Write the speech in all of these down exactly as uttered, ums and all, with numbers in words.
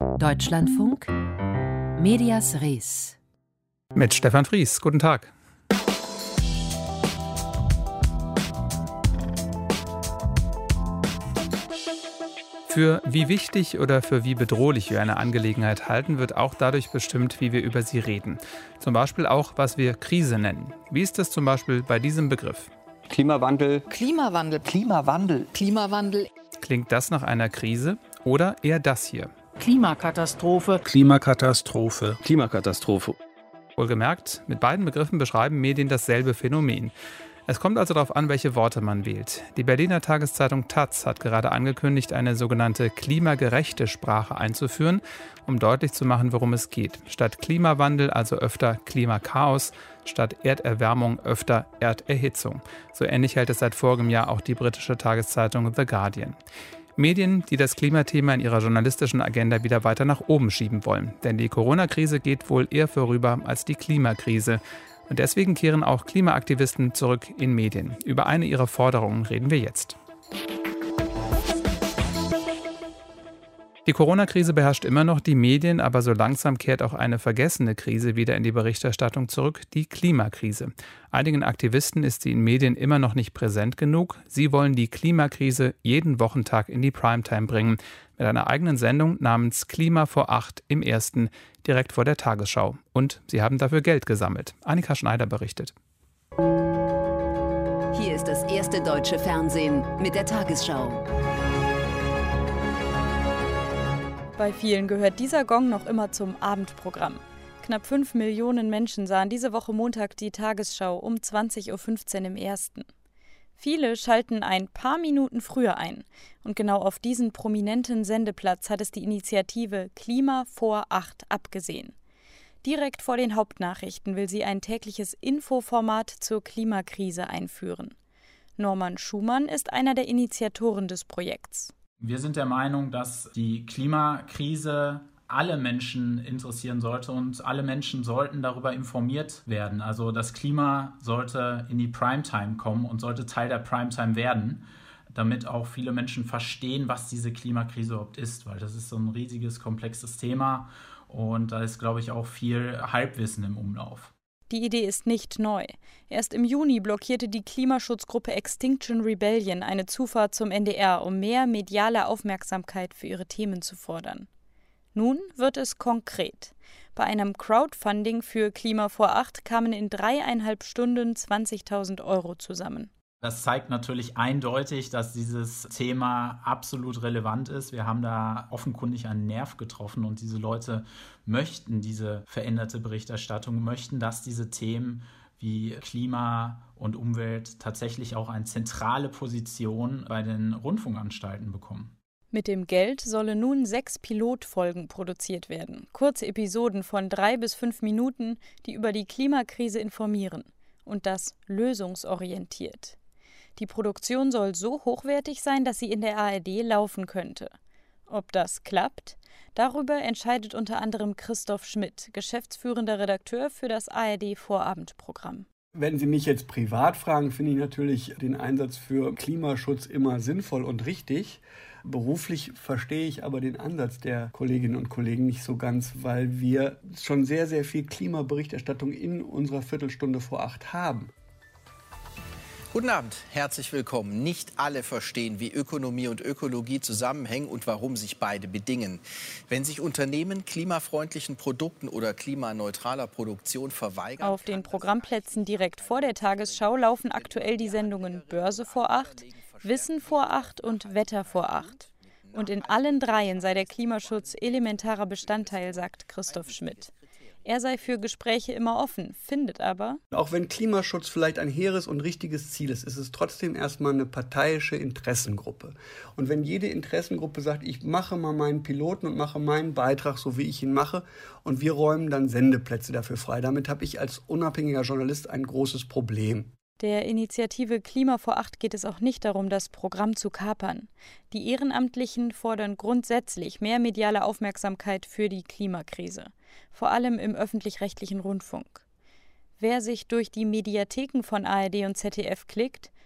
Deutschlandfunk Medias Res mit Stefan Fries. Guten Tag. Für wie wichtig oder für wie bedrohlich wir eine Angelegenheit halten, wird auch dadurch bestimmt, wie wir über sie reden. Zum Beispiel auch, was wir Krise nennen. Wie ist es zum Beispiel bei diesem Begriff? Klimawandel. Klimawandel. Klimawandel. Klimawandel. Klingt das nach einer Krise oder eher das hier? Klimakatastrophe. Klimakatastrophe. Klimakatastrophe. Wohlgemerkt, mit beiden Begriffen beschreiben Medien dasselbe Phänomen. Es kommt also darauf an, welche Worte man wählt. Die Berliner Tageszeitung Taz hat gerade angekündigt, eine sogenannte klimagerechte Sprache einzuführen, um deutlich zu machen, worum es geht. Statt Klimawandel also öfter Klimakaos, statt Erderwärmung öfter Erderhitzung. So ähnlich hält es seit vorigem Jahr auch die britische Tageszeitung The Guardian. Medien, die das Klimathema in ihrer journalistischen Agenda wieder weiter nach oben schieben wollen. Denn die Corona-Krise geht wohl eher vorüber als die Klimakrise. Und deswegen kehren auch Klimaaktivisten zurück in Medien. Über eine ihrer Forderungen reden wir jetzt. Die Corona-Krise beherrscht immer noch die Medien, aber so langsam kehrt auch eine vergessene Krise wieder in die Berichterstattung zurück, die Klimakrise. Einigen Aktivisten ist sie in Medien immer noch nicht präsent genug. Sie wollen die Klimakrise jeden Wochentag in die Primetime bringen, mit einer eigenen Sendung namens Klima vor acht im Ersten, direkt vor der Tagesschau. Und sie haben dafür Geld gesammelt. Annika Schneider berichtet. Hier ist das erste deutsche Fernsehen mit der Tagesschau. Bei vielen gehört dieser Gong noch immer zum Abendprogramm. Knapp fünf Millionen Menschen sahen diese Woche Montag die Tagesschau um zwanzig Uhr fünfzehn im Ersten. Viele schalten ein paar Minuten früher ein. Und genau auf diesen prominenten Sendeplatz hat es die Initiative Klima vor acht abgesehen. Direkt vor den Hauptnachrichten will sie ein tägliches Infoformat zur Klimakrise einführen. Norman Schumann ist einer der Initiatoren des Projekts. Wir sind der Meinung, dass die Klimakrise alle Menschen interessieren sollte und alle Menschen sollten darüber informiert werden. Also das Klima sollte in die Primetime kommen und sollte Teil der Primetime werden, damit auch viele Menschen verstehen, was diese Klimakrise überhaupt ist, weil das ist so ein riesiges, komplexes Thema und da ist, glaube ich, auch viel Halbwissen im Umlauf. Die Idee ist nicht neu. Erst im Juni blockierte die Klimaschutzgruppe Extinction Rebellion eine Zufahrt zum N D R, um mehr mediale Aufmerksamkeit für ihre Themen zu fordern. Nun wird es konkret. Bei einem Crowdfunding für Klima vor acht kamen in dreieinhalb Stunden zwanzigtausend Euro zusammen. Das zeigt natürlich eindeutig, dass dieses Thema absolut relevant ist. Wir haben da offenkundig einen Nerv getroffen und diese Leute möchten diese veränderte Berichterstattung, möchten, dass diese Themen wie Klima und Umwelt tatsächlich auch eine zentrale Position bei den Rundfunkanstalten bekommen. Mit dem Geld sollen nun sechs Pilotfolgen produziert werden. Kurze Episoden von drei bis fünf Minuten, die über die Klimakrise informieren. Und das lösungsorientiert. Die Produktion soll so hochwertig sein, dass sie in der A R D laufen könnte. Ob das klappt? Darüber entscheidet unter anderem Christoph Schmidt, geschäftsführender Redakteur für das A R D-Vorabendprogramm. Wenn Sie mich jetzt privat fragen, finde ich natürlich den Einsatz für Klimaschutz immer sinnvoll und richtig. Beruflich verstehe ich aber den Ansatz der Kolleginnen und Kollegen nicht so ganz, weil wir schon sehr, sehr viel Klimaberichterstattung in unserer Viertelstunde vor acht haben. Guten Abend, herzlich willkommen. Nicht alle verstehen, wie Ökonomie und Ökologie zusammenhängen und warum sich beide bedingen. Wenn sich Unternehmen klimafreundlichen Produkten oder klimaneutraler Produktion verweigern... Auf den Programmplätzen direkt vor der Tagesschau laufen aktuell die Sendungen Börse vor acht, Wissen vor acht und Wetter vor acht. Und in allen dreien sei der Klimaschutz elementarer Bestandteil, sagt Christoph Schmidt. Er sei für Gespräche immer offen, findet aber: Auch wenn Klimaschutz vielleicht ein hehres und richtiges Ziel ist, ist es trotzdem erstmal eine parteiische Interessengruppe. Und wenn jede Interessengruppe sagt, ich mache mal meinen Piloten und mache meinen Beitrag, so wie ich ihn mache, und wir räumen dann Sendeplätze dafür frei, damit habe ich als unabhängiger Journalist ein großes Problem. Der Initiative Klima vor acht geht es auch nicht darum, das Programm zu kapern. Die Ehrenamtlichen fordern grundsätzlich mehr mediale Aufmerksamkeit für die Klimakrise, vor allem im öffentlich-rechtlichen Rundfunk. Wer sich durch die Mediatheken von A R D und Z D F klickt,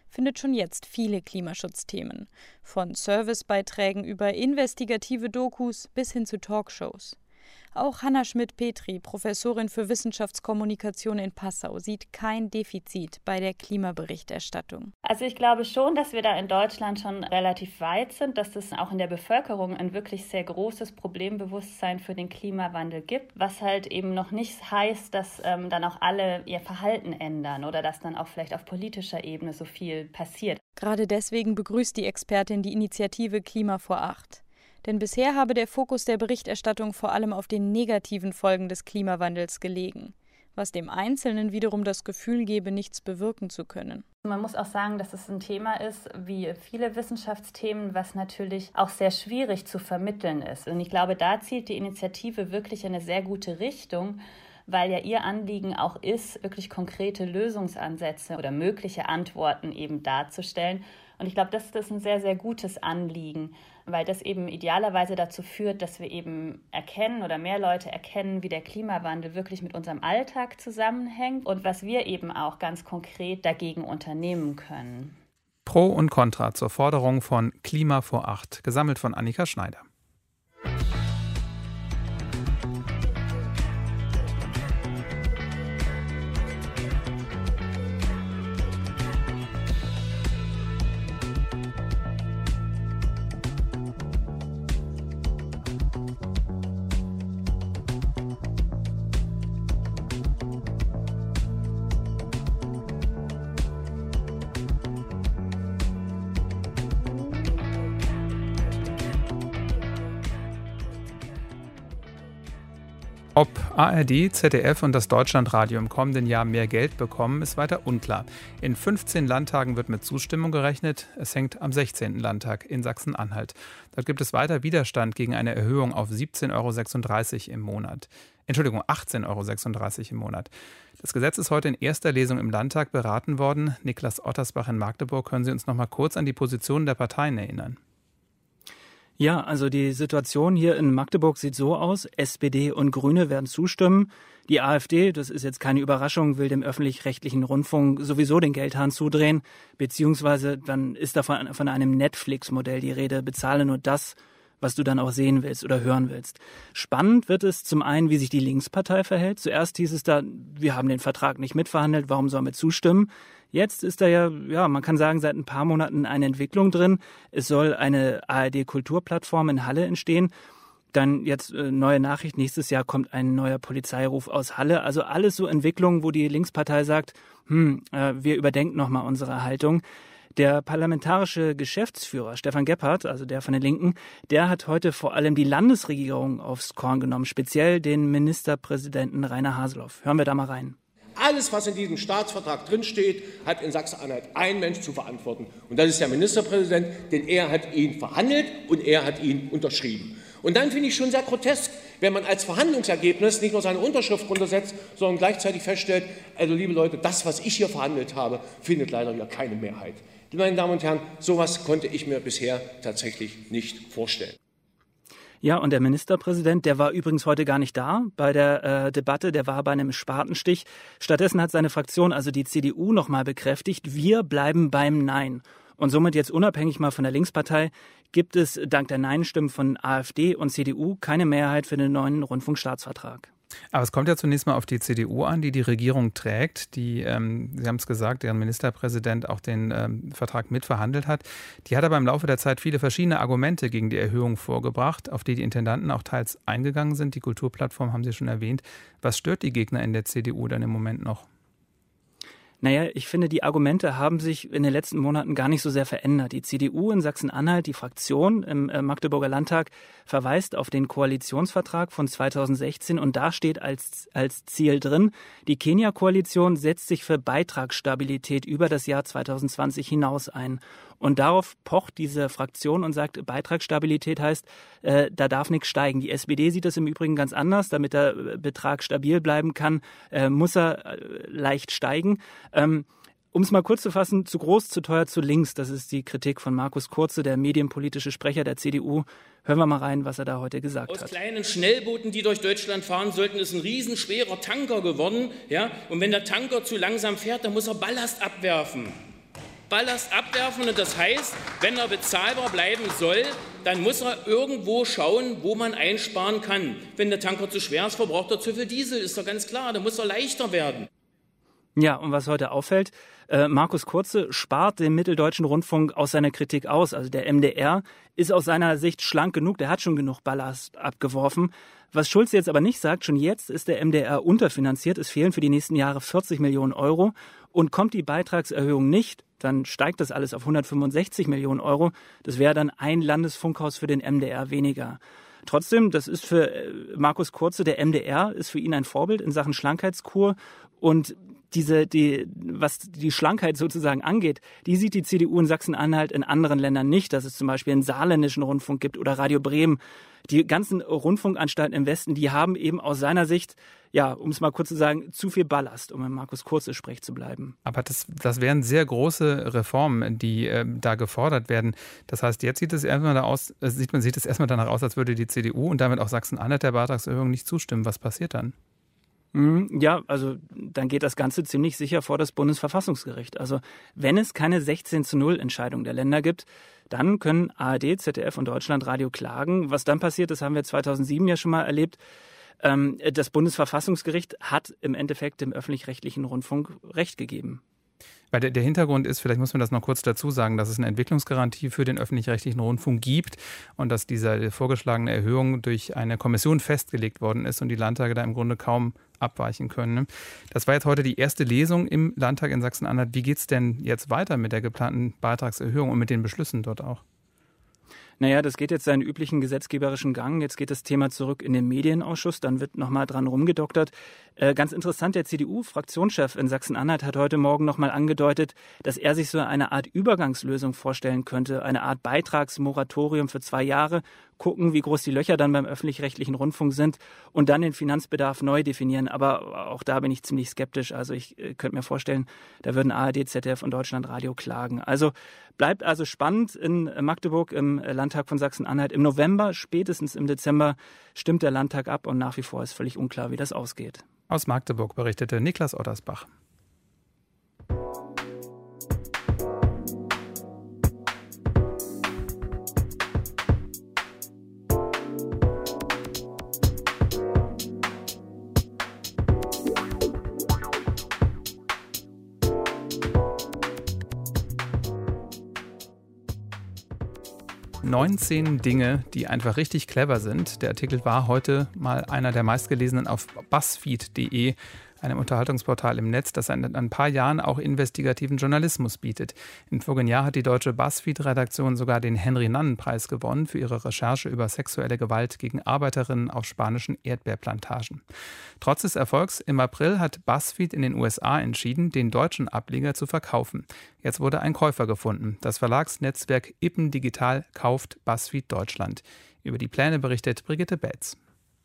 findet schon jetzt viele Klimaschutzthemen. Von Servicebeiträgen über investigative Dokus bis hin zu Talkshows. Auch Hanna Schmidt-Petri, Professorin für Wissenschaftskommunikation in Passau, sieht kein Defizit bei der Klimaberichterstattung. Also ich glaube schon, dass wir da in Deutschland schon relativ weit sind, dass es auch in der Bevölkerung ein wirklich sehr großes Problembewusstsein für den Klimawandel gibt, was halt eben noch nicht heißt, dass ähm, dann auch alle ihr Verhalten ändern oder dass dann auch vielleicht auf politischer Ebene so viel passiert. Gerade deswegen begrüßt die Expertin die Initiative Klima vor acht. Denn bisher habe der Fokus der Berichterstattung vor allem auf den negativen Folgen des Klimawandels gelegen, was dem Einzelnen wiederum das Gefühl gebe, nichts bewirken zu können. Man muss auch sagen, dass es ein Thema ist, wie viele Wissenschaftsthemen, was natürlich auch sehr schwierig zu vermitteln ist. Und ich glaube, da zielt die Initiative wirklich in eine sehr gute Richtung, weil ja ihr Anliegen auch ist, wirklich konkrete Lösungsansätze oder mögliche Antworten eben darzustellen. Und ich glaube, das ist ein sehr, sehr gutes Anliegen, weil das eben idealerweise dazu führt, dass wir eben erkennen oder mehr Leute erkennen, wie der Klimawandel wirklich mit unserem Alltag zusammenhängt und was wir eben auch ganz konkret dagegen unternehmen können. Pro und Contra zur Forderung von Klima vor acht, gesammelt von Annika Schneider. Ob A R D, Z D F und das Deutschlandradio im kommenden Jahr mehr Geld bekommen, ist weiter unklar. In fünfzehn Landtagen wird mit Zustimmung gerechnet. Es hängt am sechzehnten Landtag in Sachsen-Anhalt. Dort gibt es weiter Widerstand gegen eine Erhöhung auf siebzehn Euro sechsunddreißig im Monat. Entschuldigung, achtzehn Euro sechsunddreißig im Monat. Das Gesetz ist heute in erster Lesung im Landtag beraten worden. Niklas Ottersbach in Magdeburg, können Sie uns noch mal kurz an die Positionen der Parteien erinnern? Ja, also die Situation hier in Magdeburg sieht so aus. S P D und Grüne werden zustimmen. Die AfD, das ist jetzt keine Überraschung, will dem öffentlich-rechtlichen Rundfunk sowieso den Geldhahn zudrehen. Beziehungsweise dann ist da von, von einem Netflix-Modell die Rede. Bezahle nur das, was du dann auch sehen willst oder hören willst. Spannend wird es zum einen, wie sich die Linkspartei verhält. Zuerst hieß es da, wir haben den Vertrag nicht mitverhandelt, warum sollen wir zustimmen? Jetzt ist da ja, ja, man kann sagen, seit ein paar Monaten eine Entwicklung drin. Es soll eine A R D-Kulturplattform in Halle entstehen. Dann jetzt äh, neue Nachricht, nächstes Jahr kommt ein neuer Polizeiruf aus Halle. Also alles so Entwicklungen, wo die Linkspartei sagt, hm, äh, wir überdenken nochmal unsere Haltung. Der parlamentarische Geschäftsführer Stefan Gebhardt, also der von den Linken, der hat heute vor allem die Landesregierung aufs Korn genommen, speziell den Ministerpräsidenten Rainer Haseloff. Hören wir da mal rein. Alles, was in diesem Staatsvertrag drinsteht, hat in Sachsen-Anhalt ein Mensch zu verantworten. Und das ist der Ministerpräsident, denn er hat ihn verhandelt und er hat ihn unterschrieben. Und dann finde ich schon sehr grotesk, wenn man als Verhandlungsergebnis nicht nur seine Unterschrift runtersetzt, sondern gleichzeitig feststellt, also liebe Leute, das, was ich hier verhandelt habe, findet leider wieder keine Mehrheit. Meine Damen und Herren, sowas konnte ich mir bisher tatsächlich nicht vorstellen. Ja, und der Ministerpräsident, der war übrigens heute gar nicht da bei der äh, Debatte, der war bei einem Spatenstich. Stattdessen hat seine Fraktion, also die C D U, nochmal bekräftigt, wir bleiben beim Nein. Und somit jetzt unabhängig mal von der Linkspartei gibt es dank der Nein-Stimmen von AfD und C D U keine Mehrheit für den neuen Rundfunkstaatsvertrag. Aber es kommt ja zunächst mal auf die C D U an, die die Regierung trägt, die, ähm, Sie haben es gesagt, deren Ministerpräsident auch den ähm, Vertrag mitverhandelt hat. Die hat aber im Laufe der Zeit viele verschiedene Argumente gegen die Erhöhung vorgebracht, auf die die Intendanten auch teils eingegangen sind. Die Kulturplattform haben Sie schon erwähnt. Was stört die Gegner in der C D U dann im Moment noch? Naja, ich finde, die Argumente haben sich in den letzten Monaten gar nicht so sehr verändert. Die C D U in Sachsen-Anhalt, die Fraktion im Magdeburger Landtag, verweist auf den Koalitionsvertrag von zweitausendsechzehn und da steht als, als Ziel drin, die Kenia-Koalition setzt sich für Beitragsstabilität über das Jahr zweitausendzwanzig hinaus ein. Und darauf pocht diese Fraktion und sagt, Beitragsstabilität heißt, äh, da darf nichts steigen. Die S P D sieht das im Übrigen ganz anders. Damit der Betrag stabil bleiben kann, äh, muss er äh, leicht steigen. Ähm, um es mal kurz zu fassen, zu groß, zu teuer, zu links. Das ist die Kritik von Markus Kurze, der medienpolitische Sprecher der C D U. Hören wir mal rein, was er da heute gesagt Aus hat. Aus kleinen Schnellbooten, die durch Deutschland fahren sollten, ist ein riesenschwerer Tanker geworden. Ja? Und wenn der Tanker zu langsam fährt, dann muss er Ballast abwerfen. Ballast abwerfen. Und das heißt, wenn er bezahlbar bleiben soll, dann muss er irgendwo schauen, wo man einsparen kann. Wenn der Tanker zu schwer ist, verbraucht er zu viel Diesel, ist doch ganz klar. Dann muss er leichter werden. Ja, und was heute auffällt, äh, Markus Kurze spart den Mitteldeutschen Rundfunk aus seiner Kritik aus. Also der M D R ist aus seiner Sicht schlank genug, der hat schon genug Ballast abgeworfen. Was Schulz jetzt aber nicht sagt, schon jetzt ist der M D R unterfinanziert. Es fehlen für die nächsten Jahre vierzig Millionen Euro. Und kommt die Beitragserhöhung nicht, dann steigt das alles auf hundertfünfundsechzig Millionen Euro. Das wäre dann ein Landesfunkhaus für den M D R weniger. Trotzdem, das ist für Markus Kurze, der M D R ist für ihn ein Vorbild in Sachen Schlankheitskur. Und diese, die, was die Schlankheit sozusagen angeht, die sieht die C D U in Sachsen-Anhalt in anderen Ländern nicht, dass es zum Beispiel einen saarländischen Rundfunk gibt oder Radio Bremen. Die ganzen Rundfunkanstalten im Westen, die haben eben aus seiner Sicht, ja, um es mal kurz zu sagen, zu viel Ballast, um in Markus Kurze Sprech zu bleiben. Aber das, das wären sehr große Reformen, die äh, da gefordert werden. Das heißt, jetzt sieht es erstmal da aus, äh, sieht man sieht es erstmal danach aus, als würde die C D U und damit auch Sachsen-Anhalt der Beitragserhöhung nicht zustimmen. Was passiert dann? Ja, also dann geht das Ganze ziemlich sicher vor das Bundesverfassungsgericht. Also wenn es keine sechzehn zu null Entscheidung der Länder gibt, dann können A R D, Z D F und Deutschlandradio klagen. Was dann passiert, das haben wir zweitausendsieben ja schon mal erlebt. Das Bundesverfassungsgericht hat im Endeffekt dem öffentlich-rechtlichen Rundfunk Recht gegeben. Weil der, der Hintergrund ist, vielleicht muss man das noch kurz dazu sagen, dass es eine Entwicklungsgarantie für den öffentlich-rechtlichen Rundfunk gibt und dass diese vorgeschlagene Erhöhung durch eine Kommission festgelegt worden ist und die Landtage da im Grunde kaum abweichen können. Das war jetzt heute die erste Lesung im Landtag in Sachsen-Anhalt. Wie geht es denn jetzt weiter mit der geplanten Beitragserhöhung und mit den Beschlüssen dort auch? Naja, das geht jetzt seinen üblichen gesetzgeberischen Gang. Jetzt geht das Thema zurück in den Medienausschuss. Dann wird nochmal dran rumgedoktert. Äh, ganz interessant, der C D U-Fraktionschef in Sachsen-Anhalt hat heute Morgen nochmal angedeutet, dass er sich so eine Art Übergangslösung vorstellen könnte. Eine Art Beitragsmoratorium für zwei Jahre. Gucken, wie groß die Löcher dann beim öffentlich-rechtlichen Rundfunk sind und dann den Finanzbedarf neu definieren. Aber auch da bin ich ziemlich skeptisch. Also ich äh, könnte mir vorstellen, da würden A R D, Z D F und Deutschlandradio klagen. Also bleibt also spannend in Magdeburg im Landtag von Sachsen-Anhalt. Im November, spätestens im Dezember, stimmt der Landtag ab und nach wie vor ist völlig unklar, wie das ausgeht. Aus Magdeburg berichtete Niklas Ottersbach. neunzehn Dinge, die einfach richtig clever sind. Der Artikel war heute mal einer der meistgelesenen auf buzzfeed punkt de, einem Unterhaltungsportal im Netz, das seit ein paar Jahren auch investigativen Journalismus bietet. Im vorigen Jahr hat die deutsche BuzzFeed-Redaktion sogar den Henry-Nannen-Preis gewonnen für ihre Recherche über sexuelle Gewalt gegen Arbeiterinnen auf spanischen Erdbeerplantagen. Trotz des Erfolgs im April hat BuzzFeed in den U S A entschieden, den deutschen Ableger zu verkaufen. Jetzt wurde ein Käufer gefunden. Das Verlagsnetzwerk Ippen Digital kauft BuzzFeed Deutschland. Über die Pläne berichtet Brigitte Betz.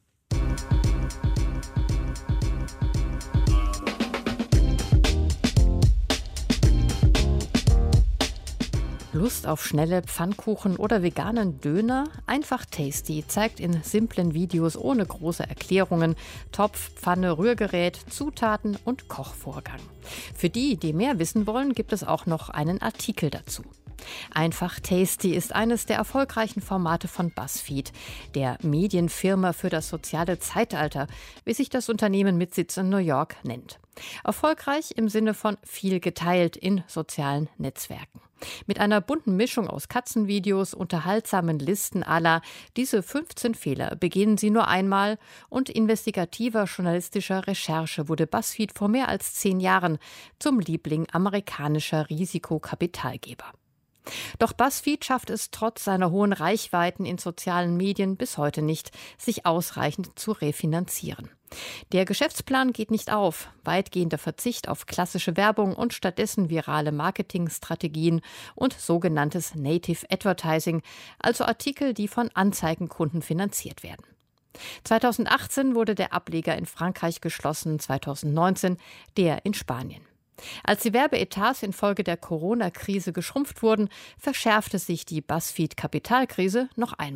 Lust auf schnelle Pfannkuchen oder veganen Döner? Einfach Tasty zeigt in simplen Videos ohne große Erklärungen Topf, Pfanne, Rührgerät, Zutaten und Kochvorgang. Für die, die mehr wissen wollen, gibt es auch noch einen Artikel dazu. Einfach Tasty ist eines der erfolgreichen Formate von BuzzFeed, der Medienfirma für das soziale Zeitalter, wie sich das Unternehmen mit Sitz in New York nennt. Erfolgreich im Sinne von viel geteilt in sozialen Netzwerken. Mit einer bunten Mischung aus Katzenvideos, unterhaltsamen Listen à la diese fünfzehn Fehler beginnen Sie nur einmal und investigativer journalistischer Recherche wurde BuzzFeed vor mehr als zehn Jahren zum Liebling amerikanischer Risikokapitalgeber. Doch BuzzFeed schafft es trotz seiner hohen Reichweiten in sozialen Medien bis heute nicht, sich ausreichend zu refinanzieren. Der Geschäftsplan geht nicht auf. Weitgehender Verzicht auf klassische Werbung und stattdessen virale Marketingstrategien und sogenanntes Native Advertising, also Artikel, die von Anzeigenkunden finanziert werden. zweitausendachtzehn wurde der Ableger in Frankreich geschlossen, zweitausendneunzehn der in Spanien. Als die Werbeetats infolge der Corona-Krise geschrumpft wurden, verschärfte sich die BuzzFeed-Kapitalkrise noch einmal.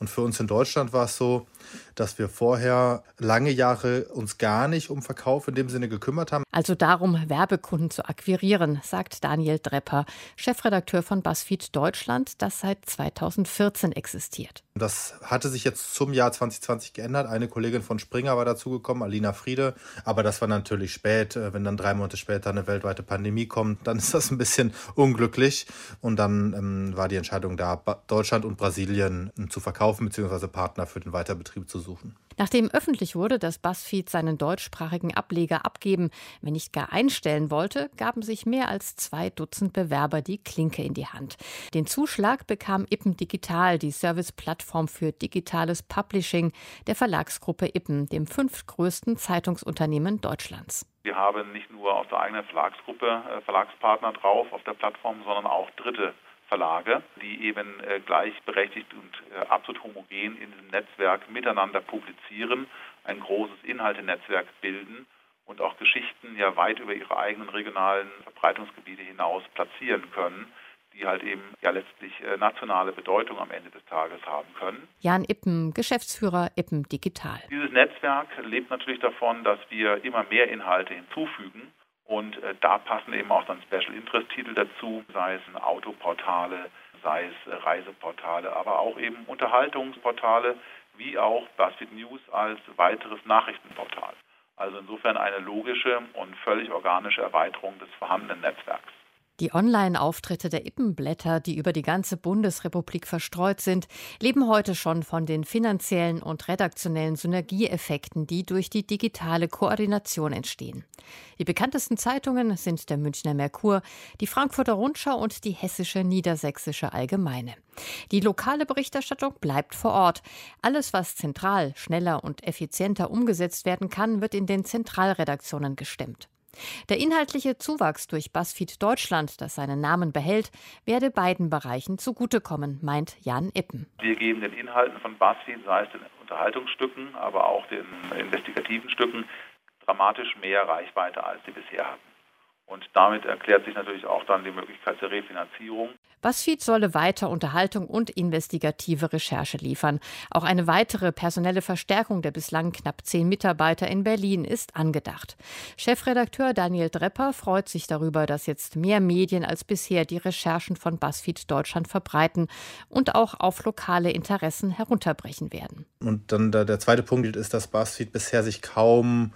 Und für uns in Deutschland war es so, dass wir vorher lange Jahre uns gar nicht um Verkauf in dem Sinne gekümmert haben. Also darum, Werbekunden zu akquirieren, sagt Daniel Drepper, Chefredakteur von BuzzFeed Deutschland, das seit zweitausendvierzehn existiert. Das hatte sich jetzt zum Jahr zwanzig zwanzig geändert. Eine Kollegin von Springer war dazugekommen, Alina Friede. Aber das war natürlich spät. Wenn dann drei Monate später eine weltweite Pandemie kommt, dann ist das ein bisschen unglücklich. Und dann ähm, war die Entscheidung da, Deutschland und Brasilien ähm, zu verkaufen bzw. Partner für den Weiterbetrieb zu suchen. Nachdem öffentlich wurde, dass BuzzFeed seinen deutschsprachigen Ableger abgeben, wenn nicht gar einstellen wollte, gaben sich mehr als zwei Dutzend Bewerber die Klinke in die Hand. Den Zuschlag bekam Ippen Digital, die Serviceplattform für digitales Publishing der Verlagsgruppe Ippen, dem fünftgrößten Zeitungsunternehmen Deutschlands. Wir haben nicht nur aus der eigenen Verlagsgruppe äh, Verlagspartner drauf auf der Plattform, sondern auch Dritte Verlage, die eben äh, gleichberechtigt und äh, absolut homogen in diesem Netzwerk miteinander publizieren, ein großes Inhaltenetzwerk bilden und auch Geschichten ja weit über ihre eigenen regionalen Verbreitungsgebiete hinaus platzieren können, die halt eben ja letztlich äh, nationale Bedeutung am Ende des Tages haben können. Jan Ippen, Geschäftsführer Ippen Digital. Dieses Netzwerk lebt natürlich davon, dass wir immer mehr Inhalte hinzufügen. Und äh, da passen eben auch dann Special-Interest-Titel dazu, sei es Autoportale, sei es äh, Reiseportale, aber auch eben Unterhaltungsportale, wie auch BuzzFeed News als weiteres Nachrichtenportal. Also insofern eine logische und völlig organische Erweiterung des vorhandenen Netzwerks. Die Online-Auftritte der Ippenblätter, die über die ganze Bundesrepublik verstreut sind, leben heute schon von den finanziellen und redaktionellen Synergieeffekten, die durch die digitale Koordination entstehen. Die bekanntesten Zeitungen sind der Münchner Merkur, die Frankfurter Rundschau und die Hessische Niedersächsische Allgemeine. Die lokale Berichterstattung bleibt vor Ort. Alles, was zentral, schneller und effizienter umgesetzt werden kann, wird in den Zentralredaktionen gestemmt. Der inhaltliche Zuwachs durch BuzzFeed Deutschland, das seinen Namen behält, werde beiden Bereichen zugutekommen, meint Jan Ippen. Wir geben den Inhalten von BuzzFeed, sei es den Unterhaltungsstücken, aber auch den investigativen Stücken, dramatisch mehr Reichweite, als sie bisher hatten. Und damit erklärt sich natürlich auch dann die Möglichkeit der Refinanzierung. BuzzFeed solle weiter Unterhaltung und investigative Recherche liefern. Auch eine weitere personelle Verstärkung der bislang knapp zehn Mitarbeiter in Berlin ist angedacht. Chefredakteur Daniel Drepper freut sich darüber, dass jetzt mehr Medien als bisher die Recherchen von BuzzFeed Deutschland verbreiten und auch auf lokale Interessen herunterbrechen werden. Und dann der, der zweite Punkt ist, dass BuzzFeed bisher sich kaum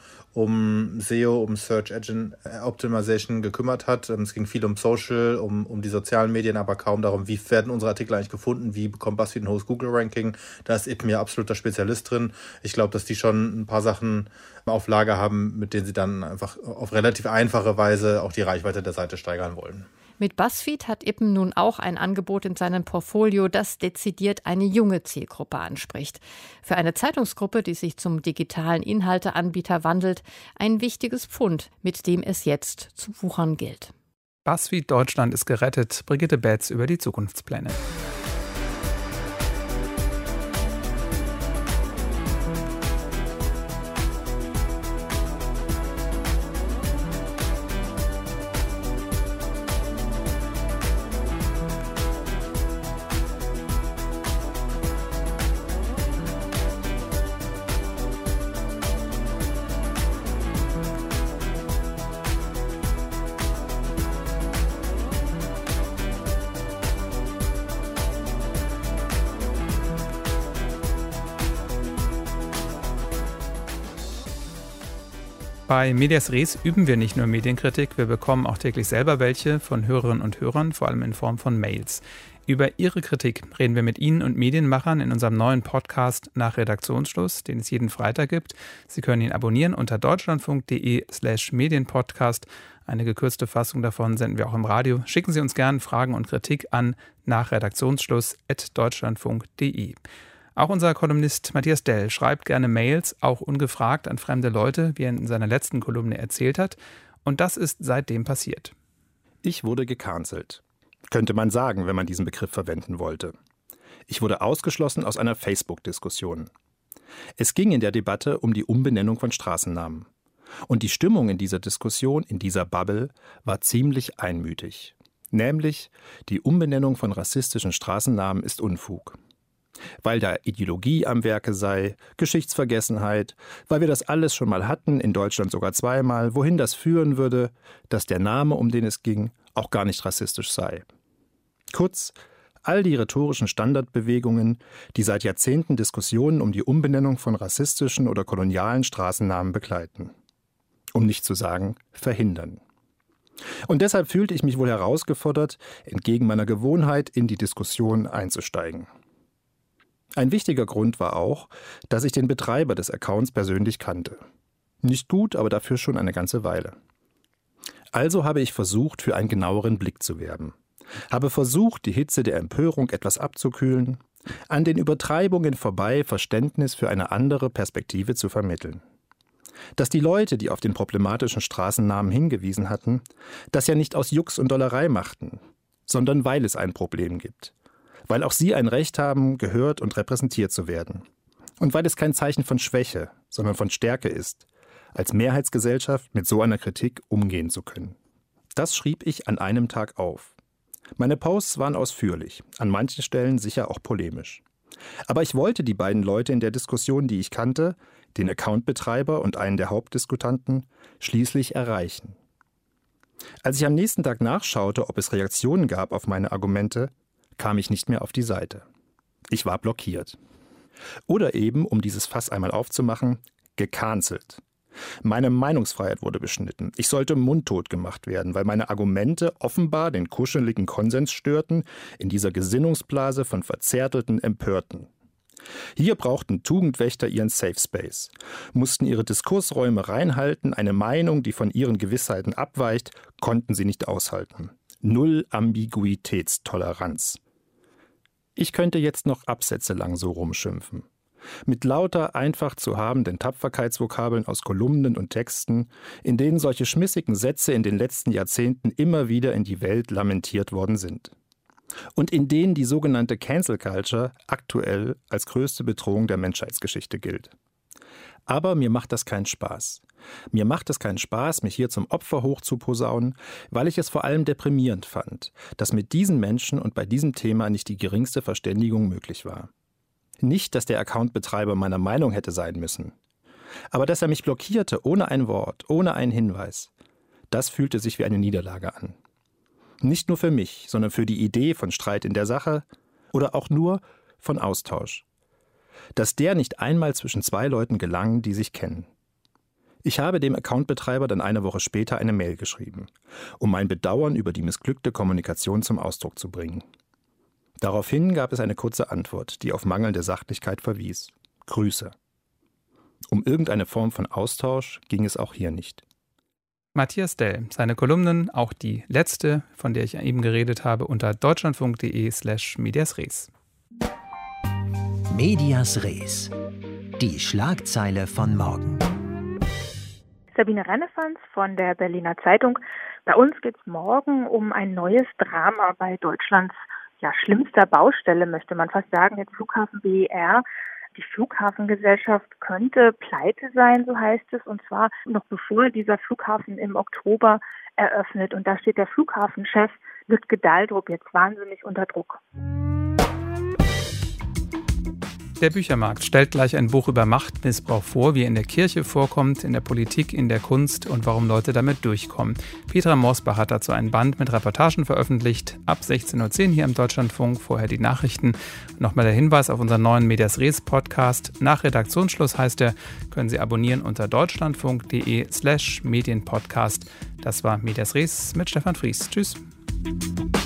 um S E O, um Search Engine Optimization gekümmert hat. Es ging viel um Social, um, um die sozialen Medien, aber kaum darum, wie werden unsere Artikel eigentlich gefunden, wie bekommt BuzzFeed ein hohes Google-Ranking. Da ist Ippen ja absoluter Spezialist drin. Ich glaube, dass die schon ein paar Sachen auf Lager haben, mit denen sie dann einfach auf relativ einfache Weise auch die Reichweite der Seite steigern wollen. Mit BuzzFeed hat Ippen nun auch ein Angebot in seinem Portfolio, das dezidiert eine junge Zielgruppe anspricht. Für eine Zeitungsgruppe, die sich zum digitalen Inhalteanbieter wandelt, ein wichtiges Pfund, mit dem es jetzt zu wuchern gilt. BuzzFeed Deutschland ist gerettet. Brigitte Betz über die Zukunftspläne. Bei Medias Res üben wir nicht nur Medienkritik, wir bekommen auch täglich selber welche von Hörerinnen und Hörern, vor allem in Form von Mails. Über ihre Kritik reden wir mit Ihnen und Medienmachern in unserem neuen Podcast nach Redaktionsschluss, den es jeden Freitag gibt. Sie können ihn abonnieren unter deutschlandfunk.de slash Medienpodcast. Eine gekürzte Fassung davon senden wir auch im Radio. Schicken Sie uns gerne Fragen und Kritik an nach Redaktionsschluss at deutschlandfunk punkt de. Auch unser Kolumnist Matthias Dell schreibt gerne Mails, auch ungefragt an fremde Leute, wie er in seiner letzten Kolumne erzählt hat. Und das ist seitdem passiert. Ich wurde gecancelt. Könnte man sagen, wenn man diesen Begriff verwenden wollte. Ich wurde ausgeschlossen aus einer Facebook-Diskussion. Es ging in der Debatte um die Umbenennung von Straßennamen. Und die Stimmung in dieser Diskussion, in dieser Bubble, war ziemlich einmütig. Nämlich, die Umbenennung von rassistischen Straßennamen ist Unfug. Weil da Ideologie am Werke sei, Geschichtsvergessenheit, weil wir das alles schon mal hatten, in Deutschland sogar zweimal, wohin das führen würde, dass der Name, um den es ging, auch gar nicht rassistisch sei. Kurz, all die rhetorischen Standardbewegungen, die seit Jahrzehnten Diskussionen um die Umbenennung von rassistischen oder kolonialen Straßennamen begleiten. Um nicht zu sagen, verhindern. Und deshalb fühlte ich mich wohl herausgefordert, entgegen meiner Gewohnheit in die Diskussion einzusteigen. Ein wichtiger Grund war auch, dass ich den Betreiber des Accounts persönlich kannte. Nicht gut, aber dafür schon eine ganze Weile. Also habe ich versucht, für einen genaueren Blick zu werben. Habe versucht, die Hitze der Empörung etwas abzukühlen, an den Übertreibungen vorbei Verständnis für eine andere Perspektive zu vermitteln. Dass die Leute, die auf den problematischen Straßennamen hingewiesen hatten, das ja nicht aus Jux und Dollerei machten, sondern weil es ein Problem gibt. Weil auch sie ein Recht haben, gehört und repräsentiert zu werden. Und weil es kein Zeichen von Schwäche, sondern von Stärke ist, als Mehrheitsgesellschaft mit so einer Kritik umgehen zu können. Das schrieb ich an einem Tag auf. Meine Posts waren ausführlich, an manchen Stellen sicher auch polemisch. Aber ich wollte die beiden Leute in der Diskussion, die ich kannte, den Accountbetreiber und einen der Hauptdiskutanten, schließlich erreichen. Als ich am nächsten Tag nachschaute, ob es Reaktionen gab auf meine Argumente, kam ich nicht mehr auf die Seite. Ich war blockiert. Oder eben, um dieses Fass einmal aufzumachen, gecancelt. Meine Meinungsfreiheit wurde beschnitten. Ich sollte mundtot gemacht werden, weil meine Argumente offenbar den kuscheligen Konsens störten in dieser Gesinnungsblase von verzärtelten Empörten. Hier brauchten Tugendwächter ihren Safe Space, mussten ihre Diskursräume reinhalten, eine Meinung, die von ihren Gewissheiten abweicht, konnten sie nicht aushalten. Null Ambiguitätstoleranz. Ich könnte jetzt noch Absätze lang so rumschimpfen. Mit lauter einfach zu habenden Tapferkeitsvokabeln aus Kolumnen und Texten, in denen solche schmissigen Sätze in den letzten Jahrzehnten immer wieder in die Welt lamentiert worden sind. Und in denen die sogenannte Cancel Culture aktuell als größte Bedrohung der Menschheitsgeschichte gilt. Aber mir macht das keinen Spaß. Mir macht es keinen Spaß, mich hier zum Opfer hochzuposaunen, weil ich es vor allem deprimierend fand, dass mit diesen Menschen und bei diesem Thema nicht die geringste Verständigung möglich war. Nicht, dass der Accountbetreiber meiner Meinung hätte sein müssen. Aber dass er mich blockierte, ohne ein Wort, ohne einen Hinweis, das fühlte sich wie eine Niederlage an. Nicht nur für mich, sondern für die Idee von Streit in der Sache oder auch nur von Austausch. Dass der nicht einmal zwischen zwei Leuten gelang, die sich kennen. Ich habe dem Accountbetreiber dann eine Woche später eine Mail geschrieben, um mein Bedauern über die missglückte Kommunikation zum Ausdruck zu bringen. Daraufhin gab es eine kurze Antwort, die auf mangelnde Sachlichkeit verwies. Grüße. Um irgendeine Form von Austausch ging es auch hier nicht. Matthias Dell, seine Kolumnen, auch die letzte, von der ich eben geredet habe, unter deutschlandfunk.de slash medias res. Medias Res. Die Schlagzeile von morgen. Sabine Rennefanz von der Berliner Zeitung. Bei uns geht es morgen um ein neues Drama bei Deutschlands ja, schlimmster Baustelle, möchte man fast sagen, jetzt Flughafen B E R. Die Flughafengesellschaft könnte pleite sein, so heißt es, und zwar noch bevor dieser Flughafen im Oktober eröffnet. Und da steht der Flughafenchef Lütke Dahldrup jetzt wahnsinnig unter Druck. Der Büchermarkt stellt gleich ein Buch über Machtmissbrauch vor, wie er in der Kirche vorkommt, in der Politik, in der Kunst und warum Leute damit durchkommen. Petra Morsbach hat dazu einen Band mit Reportagen veröffentlicht. Ab sechzehn Uhr zehn hier im Deutschlandfunk, vorher die Nachrichten. Nochmal der Hinweis auf unseren neuen Medias Res Podcast. Nach Redaktionsschluss heißt er, können Sie abonnieren unter deutschlandfunk.de slash Medienpodcast. Das war Medias Res mit Stefan Fries. Tschüss.